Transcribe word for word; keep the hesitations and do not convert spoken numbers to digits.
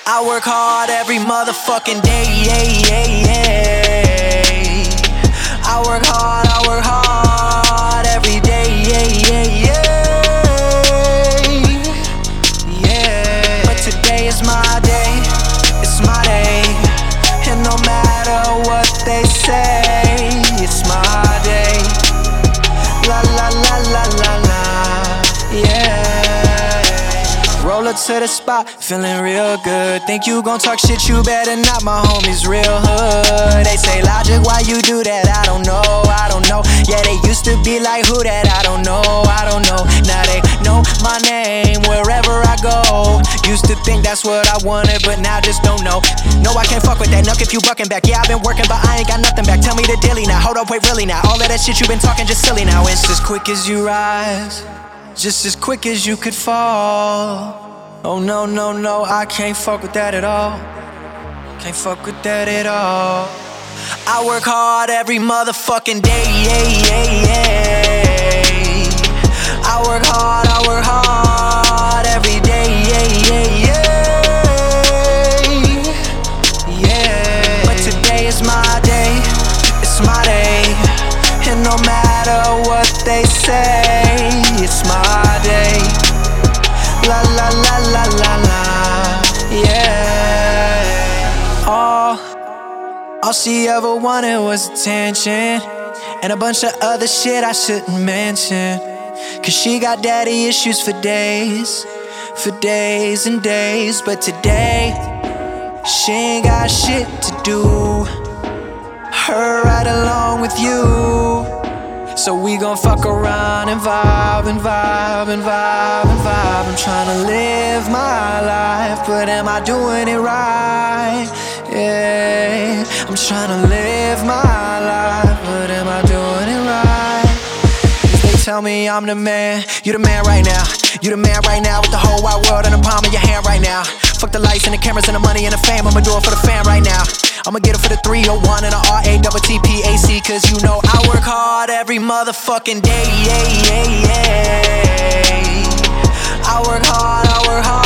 I work hard every motherfucking day. I work hard, I work hard every day. Yeah. But today is my day, it's my day. And no matter what they say, it's my day. La la la la la la, yeah. Roll up to the spot, feeling real good. Think you gon' talk shit, you better not, my homies real hood. They say, Logic, why you do that? I don't know, I don't know. Yeah, they used to be like, who that? I don't know, I don't know. Now they know my name wherever I go. Used to think that's what I wanted, but now just don't know. No, I can't fuck with that nuck if you bucking back. Yeah, I've been working, but I ain't got nothing back. Tell me the dilly now, hold up, wait, really now. All of that shit you been talking just silly now. It's as quick as you rise, just as quick as you could fall. Oh no, no, no, I can't fuck with that at all. Can't fuck with that at all. I work hard every motherfucking day. I work hard, I work hard every day. Yeah. But today is my day, it's my day. And no matter what they say, it's my day. La la la la la la, yeah. All, all she ever wanted was attention, and a bunch of other shit I shouldn't mention. Cause she got daddy issues for days, for days and days. But today, she ain't got shit to do. Her right along with you. So we gon' fuck around and vibe and vibe and vibe and vibe. I'm tryna live my life, but am I doing it right? Yeah, I'm tryna live my life, but am I doing it right? They tell me I'm the man, you the man right now. You the man right now with the whole wide world in the palm of your hand right now. Fuck the lights and the cameras and the money and the fame, I'ma do it for the fam right now. I'ma get it for the three oh one and the R A T T P A C. Cause you know I work hard every motherfucking day. I work hard, I work hard